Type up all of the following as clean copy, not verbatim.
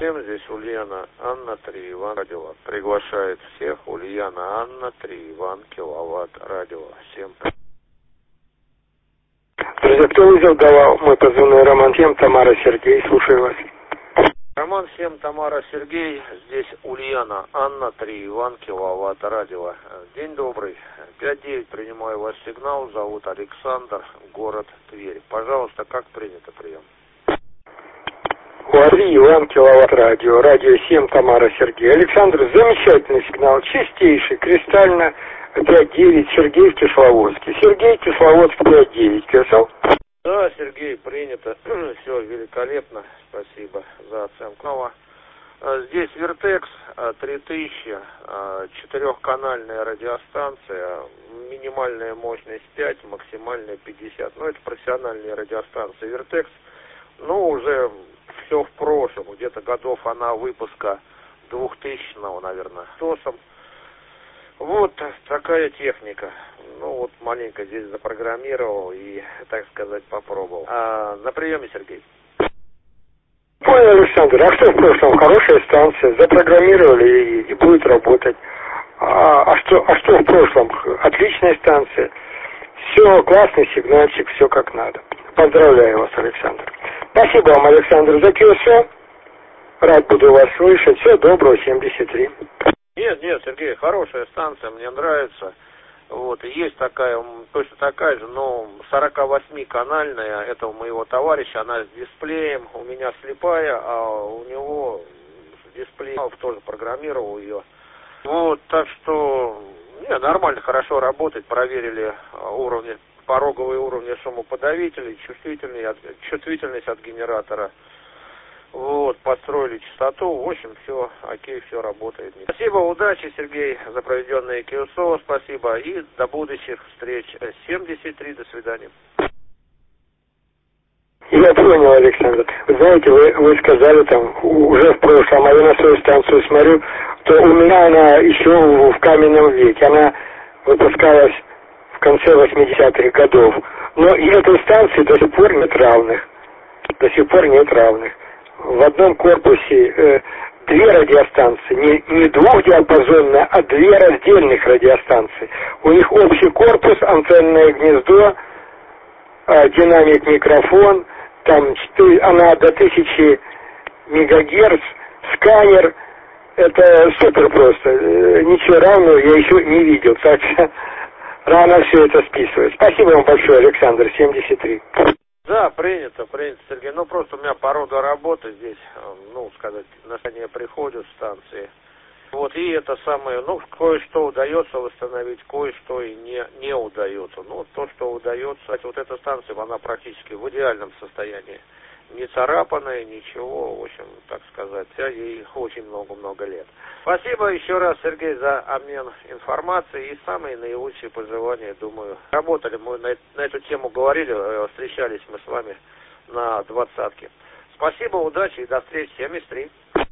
всем, здесь Ульяна, Анна, 3 Иван, радио. Приглашает всех, Ульяна, Анна, 3 Иван, киловатт, радио. Всем привет. Друзья, кто вызов давал? Мой позывной Роман 7, Тамара, Сергей, слушаю вас. Роман 7, Тамара, Сергей, здесь Ульяна, Анна, 3 Иван, киловатт, радио. День добрый, 5-9, принимаю ваш сигнал, зовут Александр, город Тверь. Пожалуйста, как принято прием? 3 Иван, киловатт, радио. Радио 7, Тамара, Сергей. Александр, замечательный сигнал, чистейший, кристально, 5-9, Сергей в Кисловодске. Сергей, Кисловодск, 5-9. Писал? Да, Сергей, принято. Все великолепно. Спасибо за оценку. Здесь Вертекс 3000, 4-канальная радиостанция, минимальная мощность 5, максимальная 50. Ну, это профессиональные радиостанции Вертекс. Ну, уже все в прошлом. Где-то годов она выпуска 2000-го, наверное, ТОСом. Вот такая техника. Ну, вот маленько здесь запрограммировал и, так сказать, попробовал. На приеме, Сергей. Понял, Александр. А что в прошлом? Хорошая станция. Запрограммировали и будет работать. А что в прошлом? Отличная станция. Все, классный сигнальчик, все как надо. Поздравляю вас, Александр. Спасибо вам, Александр, за КСО. Рад буду вас слышать. Всего доброго, 73. Нет, Сергей, хорошая станция, мне нравится. Вот, и есть такая, точно такая же, но 48-канальная, это у моего товарища, она с дисплеем, у меня слепая, а у него с дисплеем тоже программировал ее. Вот, так что, нормально, хорошо работает, проверили уровни, пороговые уровни шумоподавителей, чувствительность от генератора. Вот, построили частоту, в общем, все окей, все работает. Спасибо, удачи, Сергей, за проведенное КСО, спасибо, и до будущих встреч. 73, до свидания. Я понял, Александр. Вы знаете, вы сказали там уже в прошлом, а я на свою станцию смотрю, то у меня она еще в каменном веке, она выпускалась в конце 80-х годов, но и этой станции до сих пор нет равных. В одном корпусе две радиостанции, не двухдиапазонные, а две раздельных радиостанции. У них общий корпус, антенное гнездо, динамик, микрофон, там она до 1000 мегагерц, сканер. Это супер просто. Ничего равного я еще не видел. Так что рано все это списывать. Спасибо вам большое, Александр, 73. Да, принято, Сергей. Ну, просто у меня по роду работы здесь, на стороне приходят станции. Вот, и это самое, кое-что удается восстановить, кое-что и не удается. Ну, то, что удается, кстати, вот эта станция, она практически в идеальном состоянии. Не царапанная, ничего, в общем, так сказать, ей очень много-много лет. Спасибо еще раз, Сергей, за обмен информацией и самые наилучшие пожелания, думаю. Работали мы на эту тему, говорили, встречались мы с вами на 20-ке. Спасибо, удачи и до встречи, 73.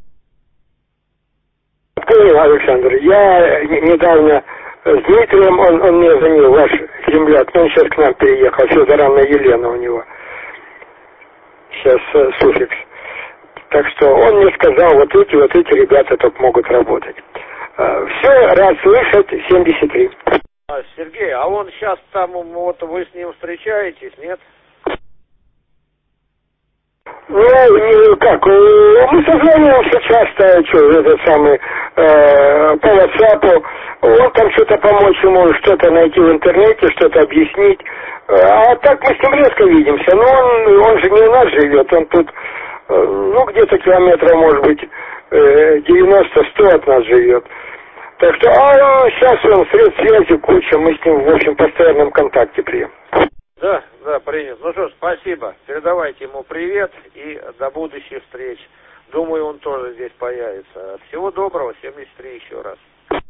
Понял, Александр, я недавно с Дмитрием, он мне звонил, ваш земляк, он сейчас к нам переехал, Федор, Анна, Елена у него. Сейчас суффикс. Так что он мне сказал, вот эти ребята только могут работать. Все, рад слышать, 73. Сергей, а он сейчас там, вот вы с ним встречаетесь, нет? Ну, как, мы созваниваемся часто, по WhatsApp, он там что-то помочь ему, что-то найти в интернете, что-то объяснить. А так мы с ним редко видимся, но он же не у нас живет, он тут, где-то километров, может быть, 90-100 от нас живет. Так что, сейчас он средств связи куча, мы с ним, в общем, в постоянном контакте прием. Да, принято. Ну что ж, спасибо. Передавайте ему привет и до будущих встреч. Думаю, он тоже здесь появится. Всего доброго, 73 еще раз.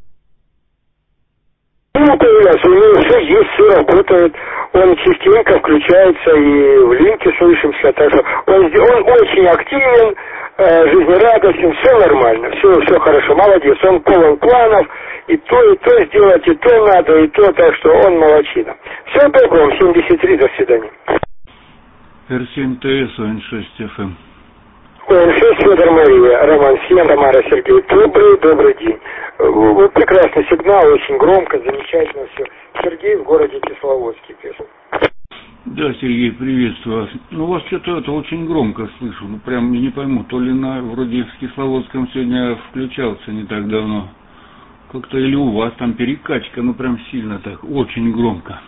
Появляется, у него все есть, все работает. Он частенько включается и в линке слышимся. Так что он очень активен, жизнерадостен, все нормально, все хорошо, молодец. Он полон планов, и то сделать, и то надо, и то, так что он молодчина. Всего доброго, 73, до свидания. R7TS, ОН6 FM. ОН6 Федор Мария, Роман 7, Тамара Сергей. Добрый день. Вот прекрасный сигнал, очень громко, замечательно все. Сергей в городе Кисловодске пишет. Да, Сергей, приветствую вас. Ну, у вас что-то это очень громко слышу. Ну, прям не пойму, то ли вроде в Кисловодском сегодня включался не так давно. Как-то или у вас там перекачка, ну, прям сильно так, очень громко.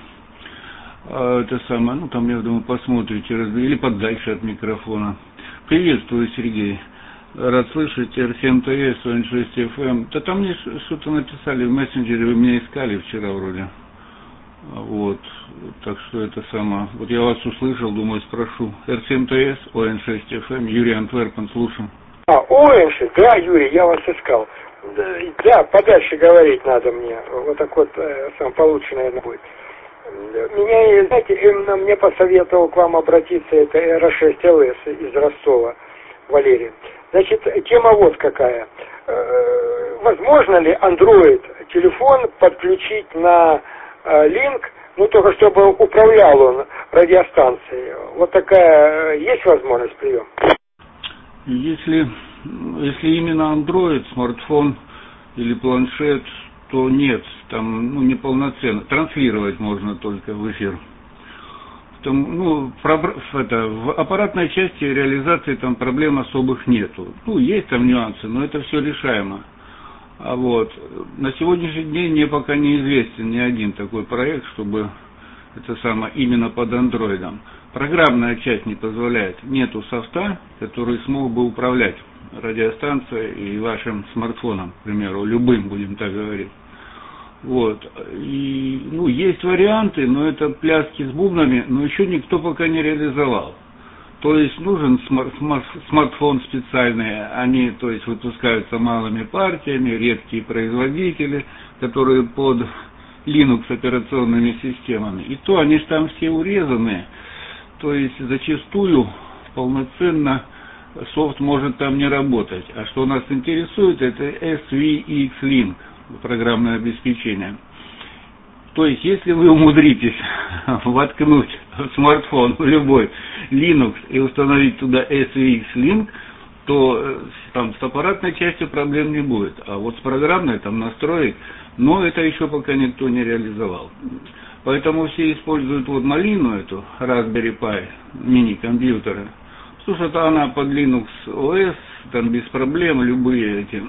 А это самое, ну, там, я думаю, посмотрите, или подальше от микрофона. Приветствую, Сергей. Рад слышать, РСМТС, ОН6ФМ. Да там мне что-то написали в мессенджере, вы меня искали вчера вроде. Вот, так что это самое. Вот я вас услышал, думаю, спрошу. РСМТС, ОН6ФМ, Юрий Антверпен, слушаю. ОН6, да, Юрий, я вас искал. Да, подальше говорить надо мне. Вот так вот, сам получше, наверное, будет. Меня, знаете, именно мне посоветовал к вам обратиться, это R6LS из Ростова, Валерий. Значит, тема вот какая. Возможно ли Android телефон подключить на Link, ну только чтобы управлял он радиостанцией? Вот такая есть возможность приема? Если именно Android, смартфон или планшет, то нет, там неполноценно. Транслировать можно только в эфир. Там, в аппаратной части реализации там проблем особых нету. Ну, есть там нюансы, но это все решаемо. А вот на сегодняшний день мне пока неизвестен ни один такой проект, чтобы это самое именно под андроидом. Программная часть не позволяет. Нету софта, который смог бы управлять радиостанцией и вашим смартфоном, к примеру, любым, будем так говорить. Вот. И, есть варианты, но это пляски с бубнами, но еще никто пока не реализовал. То есть нужен смартфон специальный, они, то есть, выпускаются малыми партиями, редкие производители, которые под Linux операционными системами. И то они же там все урезаны, то есть зачастую полноценно софт может там не работать. А что нас интересует, это SVX Link, программное обеспечение. То есть, если вы умудритесь воткнуть в смартфон любой Linux и установить туда SVX Link, то там с аппаратной частью проблем не будет. А вот с программной там настроить, но это еще пока никто не реализовал. Поэтому все используют вот малину эту, Raspberry Pi, мини-компьютеры. Слушай, она под Linux OS, там без проблем, любые эти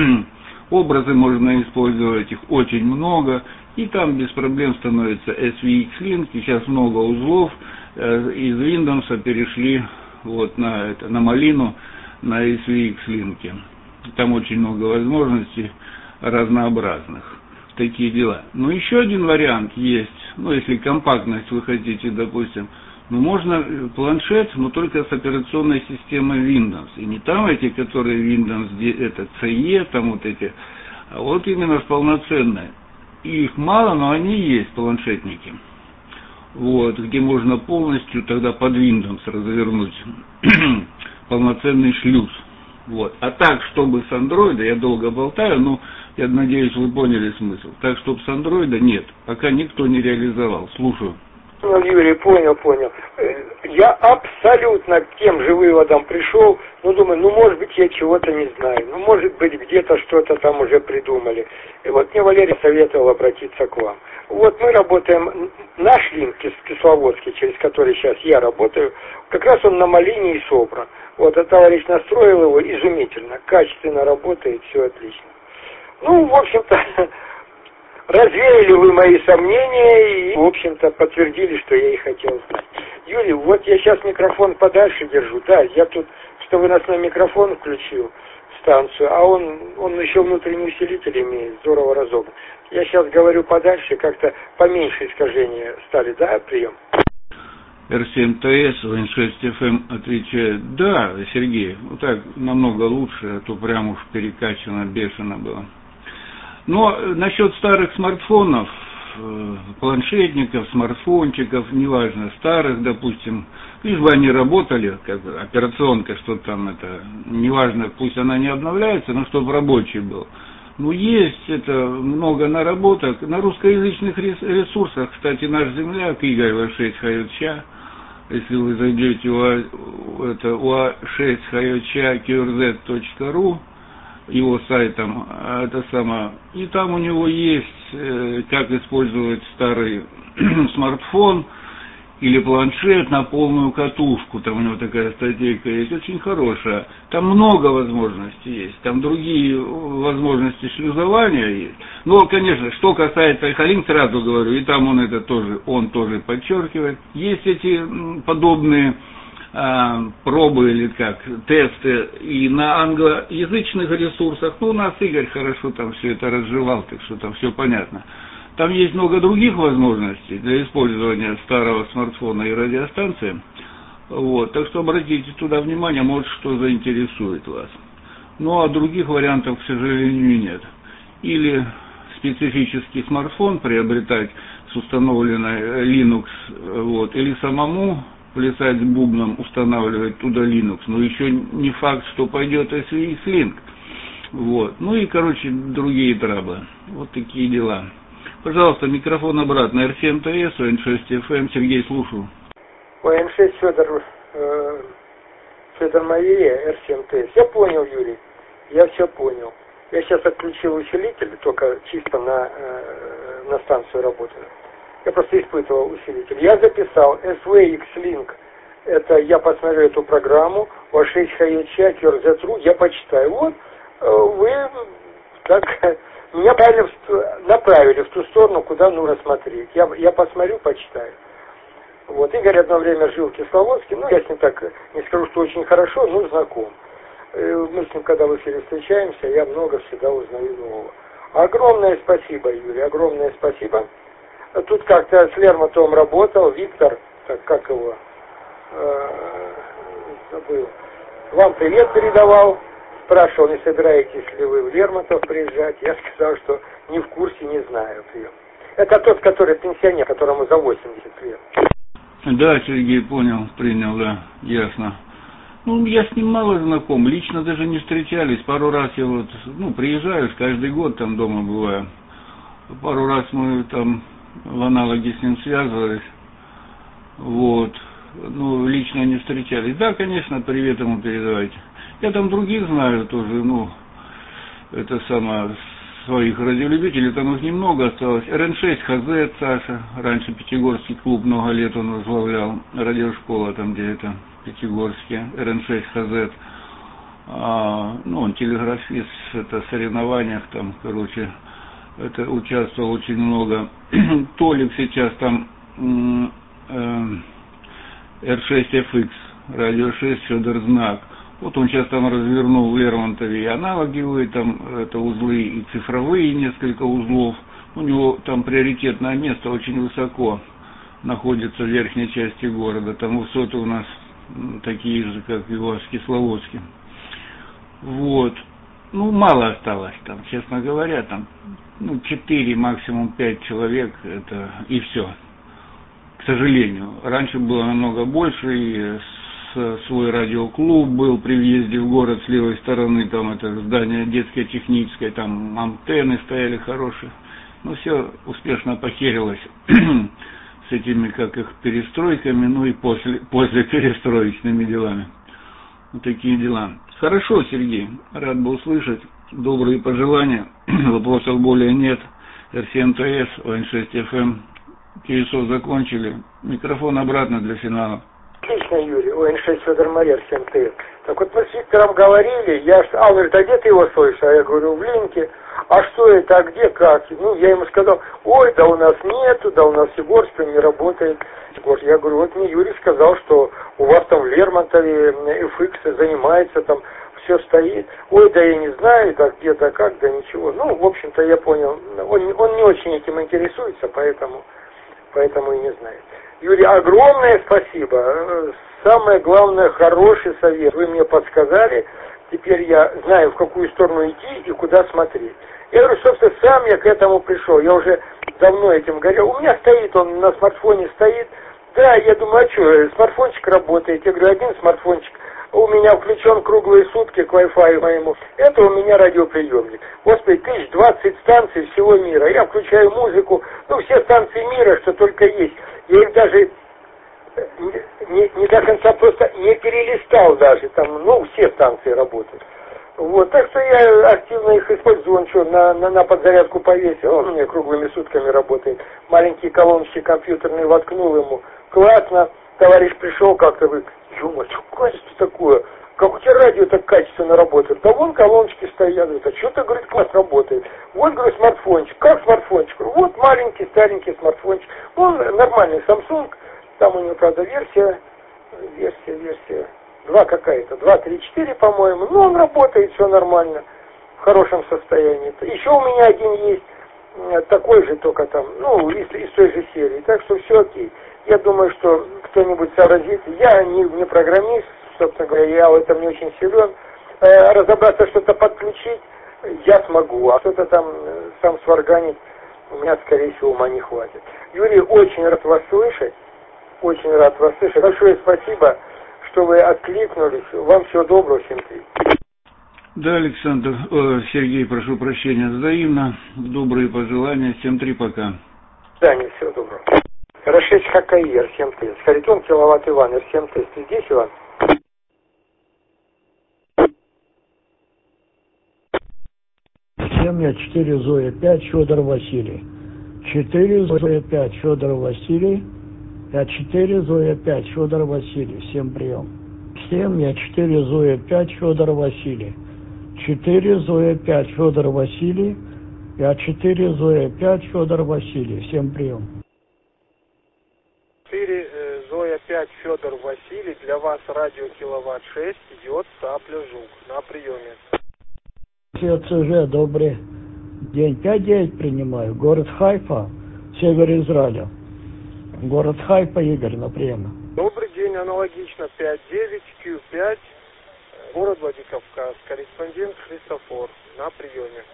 образы можно использовать, их очень много, и там без проблем становится SVX Link, и сейчас много узлов из Windows перешли вот на малину, на SVX Link. Там очень много возможностей разнообразных. Такие дела. Но еще один вариант есть, если компактность вы хотите, допустим, можно планшет, но только с операционной системой Windows. И не там эти, которые Windows, это CE, там вот эти, а вот именно с полноценной. И их мало, но они есть, планшетники. Вот, где можно полностью тогда под Windows развернуть полноценный шлюз. Вот. А так, чтобы с андроида, я долго болтаю, но я надеюсь, вы поняли смысл. Так, чтобы с андроида нет, пока никто не реализовал. Слушаю. Юрий, понял. Я абсолютно к тем же выводам пришел, думаю, может быть, я чего-то не знаю, может быть, где-то что-то там уже придумали. И вот мне Валерий советовал обратиться к вам. Вот мы работаем, наш линк Кисловодский, через который сейчас я работаю, как раз он на малине и собран. Вот, а товарищ настроил его изумительно, качественно работает, все отлично. В общем-то, развеяли вы мои сомнения и, в общем-то, подтвердили, что я и хотел знать. Юрий, вот я сейчас микрофон подальше держу. Да, я тут, что выносной микрофон включил, станцию, а он еще внутренний усилитель имеет, здорово разобран. Я сейчас говорю подальше, как-то поменьше искажения стали, да, прием? РСМТС, ОН6ФМ отвечает, да, Сергей, вот так намного лучше, а то прям уж перекачано, бешено было. Но насчет старых смартфонов, планшетников, смартфончиков, неважно, старых, допустим, лишь бы они работали, как операционка, что там это, неважно, пусть она не обновляется, но чтобы рабочий был. Есть это много наработок. На русскоязычных ресурсах, кстати, наш земляк Игорь В6 Хаюча, Если вы зайдете ua6hayocakyrz.ru, его сайтом, и там у него есть, как использовать старый смартфон или планшет на полную катушку, там у него такая статейка есть, очень хорошая. Там много возможностей есть, там другие возможности шлюзования есть. Но, конечно, что касается Альхалин, сразу говорю, и там он тоже подчеркивает, есть эти подобные пробы или тесты и на англоязычных ресурсах. У нас Игорь хорошо там все это разжевал, так что там все понятно. Там есть много других возможностей для использования старого смартфона и радиостанции. Так что обратите туда внимание, может, что заинтересует вас. А других вариантов, к сожалению, нет. Или специфический смартфон приобретать с установленной Linux, или самому плясать с бубном, устанавливать туда Linux. Но еще не факт, что пойдет SVX-Link. Другие траблы. Такие дела. Пожалуйста, микрофон обратно. R7TS, ON6FM. Сергей, слушаю. ON6 Федор Мария, R7TS. Я понял, Юрий. Я все понял. Я сейчас отключил усилитель, только чисто на станцию работаю. Я просто испытывал усилитель. Я записал SVX-Link. Это я посмотрю эту программу. ua6hayocakyrz.ru. Я почитаю. Вы так... Меня правильно направили в ту сторону, куда нужно смотреть. Я посмотрю, почитаю. Игорь одно время жил в Кисловодске, я с ним так, не скажу, что очень хорошо, но знаком. Мы с ним, когда в эфире встречаемся, я много всегда узнаю нового. Огромное спасибо, Юрий, огромное спасибо. Тут как-то с Лермонтовым работал, Виктор, как его, забыл, вам привет передавал. Спрашивал, не собираетесь ли вы в Лермонтов приезжать. Я сказал, что не в курсе, не знаю ее. Это тот, который пенсионер, которому за 80 лет. Да, Сергей, понял, принял, да, ясно. Я с ним мало знаком, лично даже не встречались. Пару раз я приезжаю, каждый год там дома бываю. Пару раз мы там в аналоге с ним связывались. Лично не встречались. Да, конечно, привет ему передавайте. Я там других знаю тоже, своих радиолюбителей, там их немного осталось. РН6 ХЗ Саша, раньше Пятигорский клуб, много лет он возглавлял, радиошкола там где-то, Пятигорске, РН6 ХЗ. Он телеграфист, в соревнованиях там, участвовал очень много. Толик сейчас там R6FX, радио 6, Федор Знак. Он сейчас там развернул в Лермонтове и аналоговые, узлы, и цифровые несколько узлов. У него там приоритетное место очень высоко находится в верхней части города. Там высоты у нас такие же, как и у вас в Кисловодске. Мало осталось там, честно говоря, 4, максимум 5 человек, это и все. К сожалению. Раньше было намного больше, и свой радиоклуб был при въезде в город с левой стороны, там это здание детское техническое, там антенны стояли хорошие. Все успешно похерилось с этими, перестройками, и после перестроечными делами. Такие дела. Хорошо, Сергей, рад был услышать. Добрые пожелания. Вопросов более нет. R7TS, ON6FM. КСО закончили. Микрофон обратно для финала. Отлично, Юрий. ON6 Федор Мария, R7TS. Так мы с Виктором говорили, он говорит, а где ты его слышишь? А я говорю, в Линке. А что это, а где, как? Я ему сказал, да у нас нету, да у нас в Егорске не работает. Я говорю, мне Юрий сказал, что у вас там в Лермонтове FX занимается, там все стоит. Да я не знаю, да где, да как, да ничего. В общем-то, я понял. Он не очень этим интересуется, поэтому и не знает. Юрий, огромное спасибо. Самое главное, хороший совет. Вы мне подсказали. Теперь я знаю, в какую сторону идти и куда смотреть. Я говорю, собственно, сам я к этому пришел. Я уже давно этим горел. У меня стоит, он на смартфоне стоит. Да, я думаю, а что, смартфончик работает. Я говорю, один смартфончик у меня включен круглые сутки к Wi-Fi моему. Это у меня радиоприемник. Господи, 1020 станций всего мира. Я включаю музыку, все станции мира, что только есть. Я их даже не до конца просто не перелистал даже, там, ну, все станции работают. Вот, так что я активно их использую, он что, на подзарядку повесил, он у меня круглыми сутками работает. Маленькие колоночки компьютерные воткнул ему, классно, товарищ пришел как-то, говорит, ё-моё, что качество такое? Как у тебя радио так качественно работает? Да вон колоночки стоят, говорит, а что-то, говорит, класс работает. Вот, говорю, смартфончик, как смартфончик? Вот маленький, старенький смартфончик, он нормальный Samsung, там у него, правда, версия 2 какая-то, 2, 3, 4, по-моему, но он работает, все нормально, в хорошем состоянии. Еще у меня один есть, такой же, только там, ну, из той же серии, так что все окей. Я думаю, что кто-нибудь сообразит, я не программист, собственно говоря, я в этом не очень силен, разобраться, что-то подключить я смогу, а что-то там сам сварганить у меня, скорее всего, ума не хватит. Юрий, очень рад вас слышать. Очень рад вас слышать. Большое спасибо, что вы откликнулись. Вам всего доброго, всем привет. Да, Александр, Сергей, прошу прощения, взаимно. Добрые пожелания. Всем 3 пока. Да, не всего доброго. Рашеч Хакаи, R7 тест. Харитон, киловатт Иван, R7 тест. Ты здесь, Иван? Семья 4 Зоя 5 Федор Василий. 4 Зоя 5 Федор Василий. 4 Зоя 5 Федор Василий. Всем прием. 7 4 Зоя 5 Федор Василий. 4 Зоя 5 Федор Василий. 4 Зоя 5 Федор Василий. Всем прием. 4 Зоя 5 Федор Василий. Для вас радио киловатт 6 идет Цапля Жук на приеме. ЦЖ, добрый день. 5-9 принимаю. Город Хайфа, север Израиля. Город Хайфа, Игорь, на приеме. Добрый день, аналогично 5-9, Q5, город Владикавказ, корреспондент Христофор на приеме.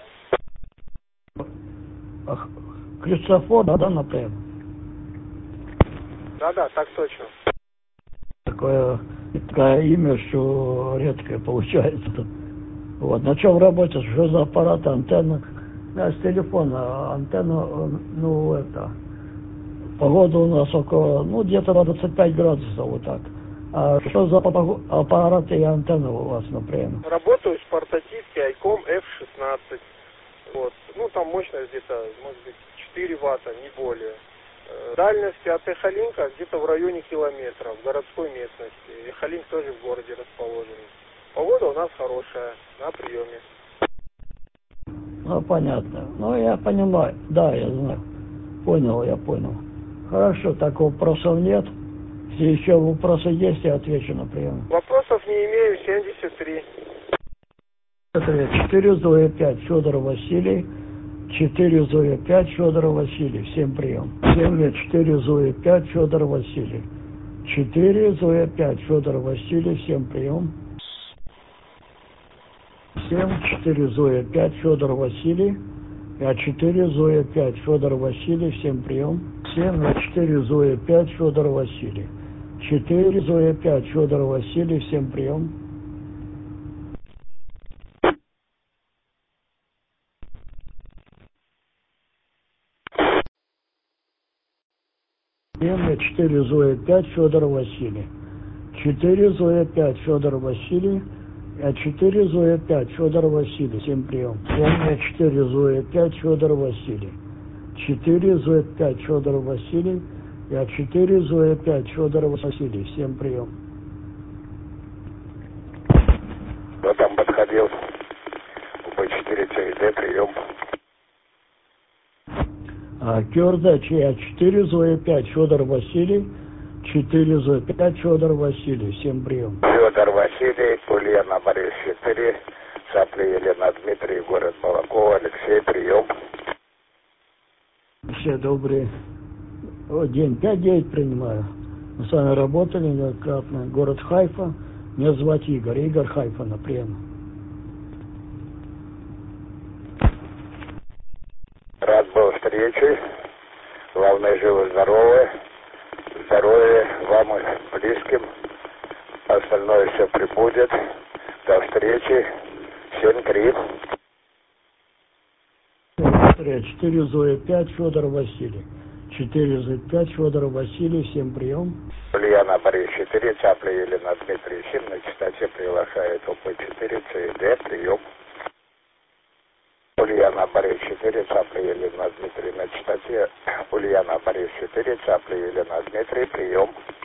Христофор, да, на приеме? Да, так точно. Такое имя, что редкое получается. Вот, на чем работаешь? Что за аппарат, антенна? С телефона антенна, ну, это... Погода у нас около, ну, где-то 25 градусов, вот так. А что за аппараты и антенны у вас, например? Работаю с портативки ICOM F16. Вот. Ну, там мощность где-то, может быть, 4 ватта, не более. Дальность от Эхолинка где-то в районе километра, в городской местности. Эхолинк тоже в городе расположен. Погода у нас хорошая, на приеме. Ну, понятно. Ну, я понимаю. Да, я знаю. Я понял. Хорошо, так вопросов нет. Если еще вопросы есть, я отвечу на прием. Вопросов не имею, 73. 4 Зоя 5 Федор Василий. 4 Зоя 5 Федор Василий. Всем прием. 7 4 Зоя 5 Федор Василий. 4 Зоя 5 Федор Василий. Всем прием. 7 4 Зоя 5 Федор Василий. 4 Зоя 5 Федор Василий. Всем прием. 7 4 Зоя 5 Федор Василий. 4 Зоя 5 Федор Василий. Всем прием. 4 Зоя 5 Федор Василий. 4 Зоя 5 Федор Василий. 4 Зоя 5 Федор Василий. Всем прием. 4 Зоя 5 Федор Василий. 4 Зоя 5 Федор Василий. 4 Зоя 5 Федор Василий. Всем прием. Кто там подходил? Б4ЦИД, прием. Кёрда, 4 Зоя 5 Федор Василий. 4 Зоя 5 Федор Василий. Всем прием. Федор Василий, Ульяна Борис 4, Цапля Елена Дмитрий, город Молоково, Алексей, прием. Все добрый день. 5-9 принимаю. Мы с вами работали неоднократно. Город Хайфа. Меня зовут Игорь. Игорь Хайфа на прием. Рад был встрече. Главное, живы-здоровы. Здоровья вам и близким. Остальное все прибудет. До встречи. 7-3. 4 Зоя 5 Федор Василий. 4Z5, Федоров Василий, всем прием. Ульяна Борис 4, Цапля Елена Дмитрий 7, на частоте приглашает ОП4, ЦД, прием. Ульяна Борис 4, Цапля Елена Дмитрий на частоте. Ульяна Борис 4, Цапля Елена Дмитрий, прием.